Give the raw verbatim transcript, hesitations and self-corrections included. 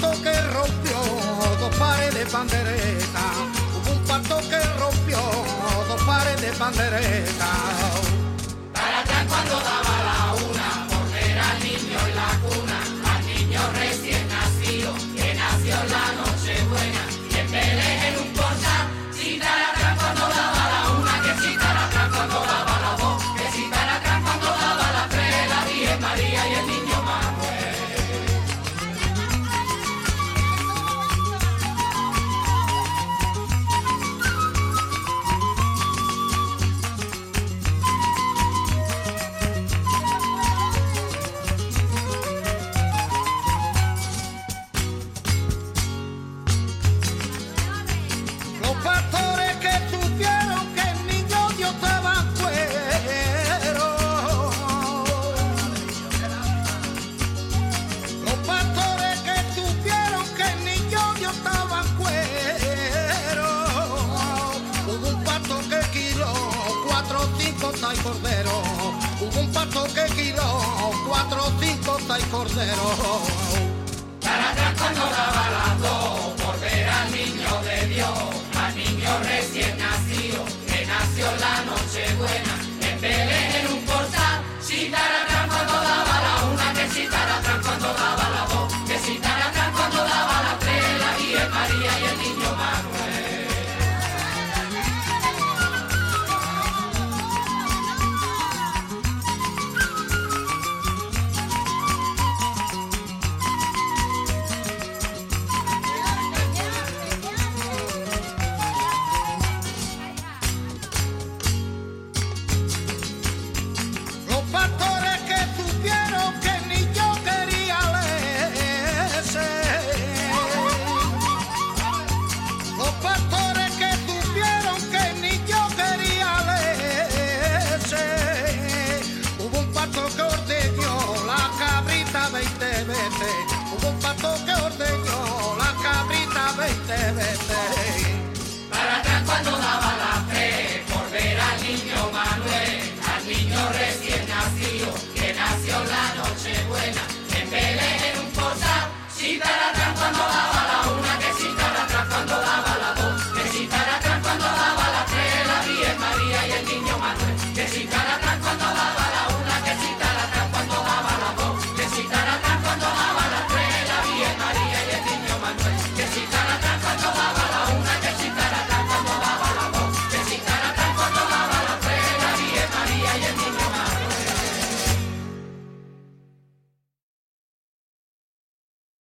pato que rompió dos pares de pandereta. Hubo un pato que rompió dos pares de pandereta. Para atrás cuando daba la una, porque era el niño en la cuna, al niño recién nacido, que nació en la noche buena, y en Belén en un portal, si para atrás cuando daba la una, que si para atrás cuando daba la dos, que si para atrás cuando daba la tres, la Virgen María y el niño Manuel. Los pastores que supieron que el niño Dios estaba en cuero. Los pastores que supieron que el niño Dios estaba en cuero. Hubo un pato que quiló cuatro, cinco, seis corderos. Hubo un pato que quiló cuatro, cinco, seis corderos.